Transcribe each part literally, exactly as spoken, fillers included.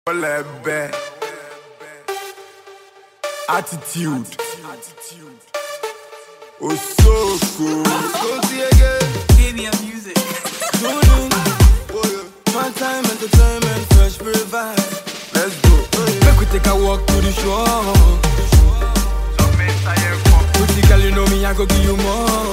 Lebe. Attitude. Oh, so cool. Go see again. Give me a music. Tuning. One time entertainment, fresh provide. Let's go. Make we take a walk to the shore. Pretty girl, you know me, I go give you more.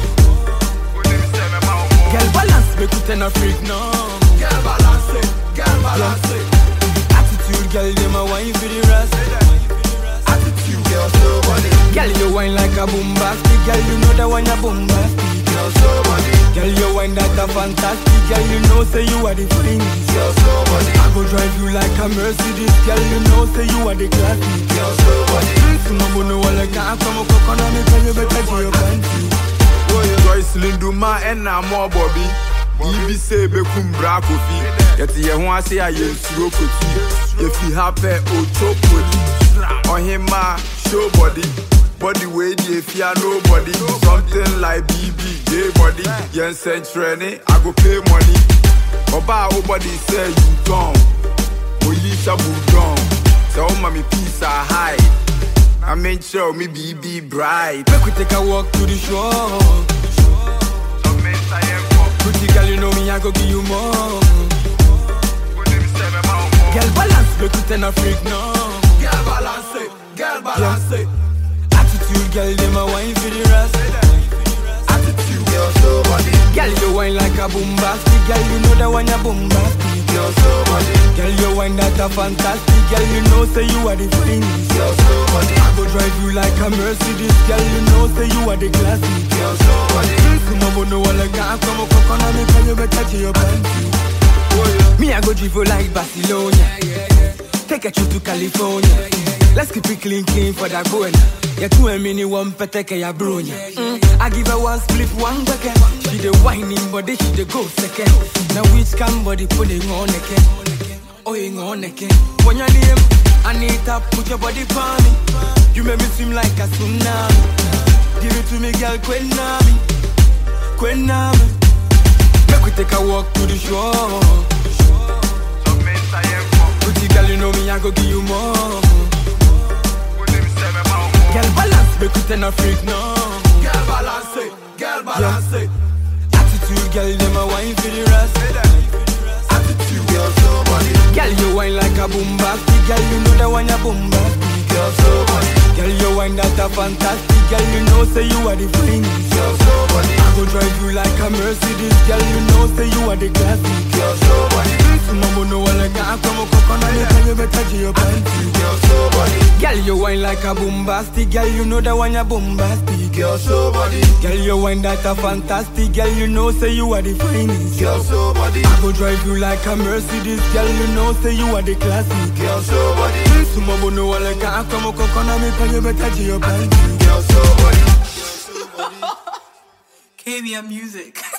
Girl, balance, make you turn a freak now. Girl, balance it, girl, balance it. Attitude, girl, you my wine for the rest. Attitude, girl, so body. Girl, you wine like a bombastic. Girl, you know that one a bombastic. Girl, so body. Girl, you wine that a fantastic. Girl, you know say you are the finest. Girl, so body. I go drive you like a Mercedes. Girl, you know say you are the classic. Girl, so body. Sumabo no wala ka come kokona me tell you better to your panty. Joyce Linduma and I'm more Bobby. B B say Bekum Brakofi. Yet ye want say I am Surokoti. If you have a Ochopoli on him, ma show body. Body way, if you are nobody. Something like B B, gay body. Yen send training, I go pay money. Oba, nobody say you gone. We leave a boot gone. So, mommy, peace I hide. I make sure me B B bright. Make we take a walk to the shore. Pretty girl, you know me, I go give you more. Girl, balance, make you turn a freak now. Girl, balance it, girl, balance it. Attitude, girl, they my wine for the rest. Attitude, girl, so body. Girl, you wine like a bombastic. Girl, you know that one a bombastic. Girl, so body. Girl, you wine that a fantastic. Girl, you know say you are the finest. Girl, so body. I go drive you like a Mercedes. Girl, you know say you are the classic. Girl, so body. Sumabo no wala ka come kokona me tell you better to your panty. Me I go drive you like Barcelona. Take a trip to California. Let's keep it clean, clean for that going. You two a mini one peteke ya bronya. Mm. I give her one split, one bucket. She the whining body, she the go second. Now which can body putting on again? Oh, you on again. When your name, I need to put your body for me. You make me seem like a tsunami. Give it to me, girl, Kwenami. Kwenami. Make we take a walk to the shore. Pretty girl, you know me, I go give you more. Girl, balance, make you turn a freak now. Girl, balance it, girl, balance it. Attitude, girl, them a wine for the rest. Attitude, girl, so body. Girl, you wine like a bombastic. Girl, you know that one a bombastic. Girl, so body. Girl, you wine that a fantastic. Girl, you know say you are the finest. Girl, so body. I go drive you like a Mercedes. Girl, you know say you are the classic. Girl, so body. Sumabo no wala ka come kokona me tell you better to your panty. Girl, so body. Girl, you wine like a bombastic. Girl, you know that one a bombastic. Girl, so body. Girl, you wine that a fantastic. Girl, you know say you are the finest. Girl, so body. I go drive you like a Mercedes. Girl, you know say you are the classic. Girl, so body. Sumabo no wala ka come kokona me tell you better to your panty. Girl, so body. Give me a music.